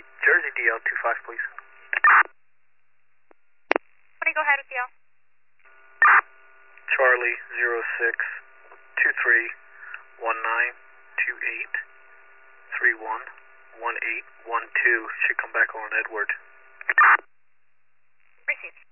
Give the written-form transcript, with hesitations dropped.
Jersey DL25, please. What do you go ahead with DL? Charlie 06231928311812 should come back on Edward. Receive.